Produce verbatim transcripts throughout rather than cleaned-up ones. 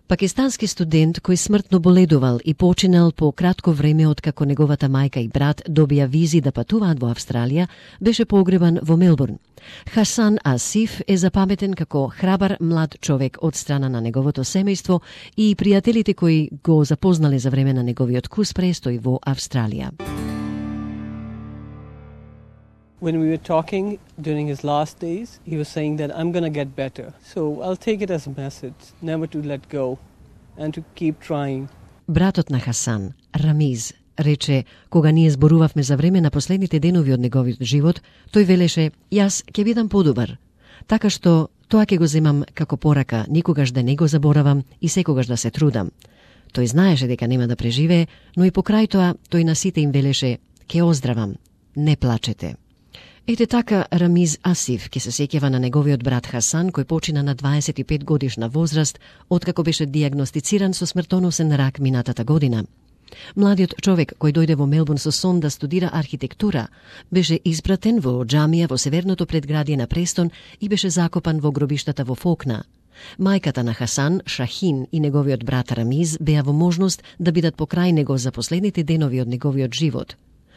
Пакистански студент кој смртно боледувал и починал по кратко време откако неговата мајка и брат добија визи да патуваат во Австралија, беше погребан во Мелбурн. Хасан Асиф е запаметен како храбар млад човек од страна на неговото семејство и пријателите кои го запознале за време на неговиот курс престој во Австралија. When we were talking during his last days, he was saying that I'm going to get better. So I'll take it as a message, never to let go and to keep trying. Братот на Хасан, Рамиз, рече, кога ние зборувавме за време на последните денови од неговиот живот, тој велеше, јас ќе бидам подобар. Така што тоа ќе го земам како порака, никогаш да не го заборавам и секогаш да се трудам. Тој знаеше дека нема да преживее, но и покрај тоа тој на сите им велеше, ќе оздравам, не плачете. Ете така Рамиз Асиф ке се сеќава на неговиот брат Хасан, кој почина на дваесет и пет годишна возраст, откако беше диагностициран со смртоносен рак минатата година. Младиот човек кој дојде во Мелбурн со сон да студира архитектура, беше испратен во џамија во северното предградие на Престон и беше закопан во гробиштата во Фокна. Мајката на Хасан, Шахин и неговиот брат Рамиз беа во можност да бидат покрај него за последните денови од неговиот живот.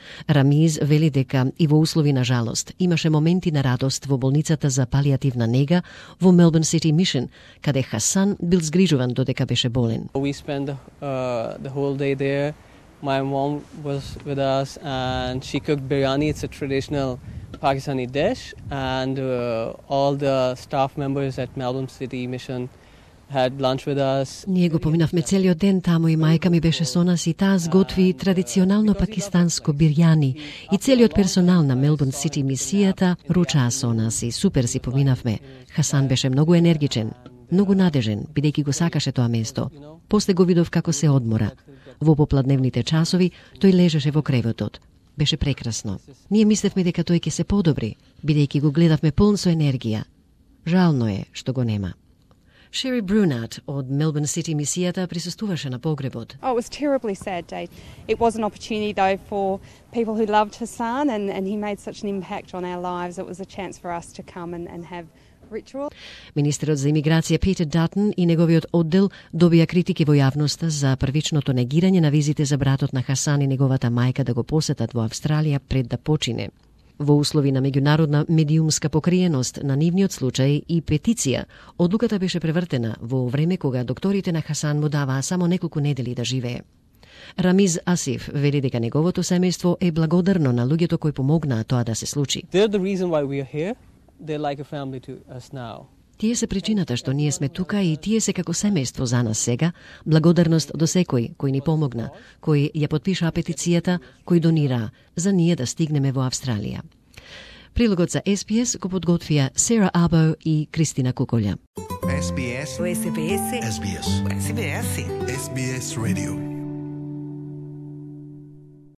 Рамиз вели дека и во услови на жалост имаше моменти на радост во болницата за палијативна нега во Melbourne City Mission, каде Хасан бил згрижуван додека беше болен. We spent uh, the whole day there. My mom was with us and she cooked biryani. It's a traditional Pakistani dish, and uh, all the staff members at Melbourne City Mission had lunch with us. Ние го поминавме целиот ден таму и мајка ми беше со нас и таа сготви традиционално пакистанско бирјани и целиот персонал на Melbourne City мисијата ручаа со нас и супер си поминавме. Хасан беше многу енергичен, многу надежен, бидејќи го сакаше тоа место. После го видов како се одмора. Во попладневните часови тој лежеше во креветот. Беше прекрасно. Ние мислевме дека тој ќе се подобри, бидејќи го гледавме полн со енергија. Жално е што го нема. Шери Брунат од Melbourne City мисијата присуствуваше на погребот. Oh, it was a terribly sad day. It was an opportunity though for people who loved Hassan and, and he made such an impact on our lives. It was a chance for us to come and, and have ritual. Министерот за имиграција Питер Датон и неговиот оддел добија критики во јавноста за првичното негирање на визите за братот на Хасан и неговата мајка да го посетат во Австралија пред да почине. Во услови на меѓународна медиумска покриеност на нивниот случај и петиција, одлуката беше превртена во време кога докторите на Хасан му даваа само неколку недели да живее. Рамиз Асиф вели дека неговото семејство е благодарно на луѓето кои помогнаа тоа да се случи. They're the reason why we are here. They're like a family to us now. Тие се причината што ние сме тука и тие се како семејство за нас сега. Благодарност до секој кој ни помогна, кој ја потпишаа петицијата, кој донираа за ние да стигнеме во Австралија. Прилогот за Ес Би Ес го подготвија Сера Або и Кристина Куколја. Ес Би Ес. Ес Би Ес. Ес Би Ес. Ес Би Ес. Ес Би Ес Radio.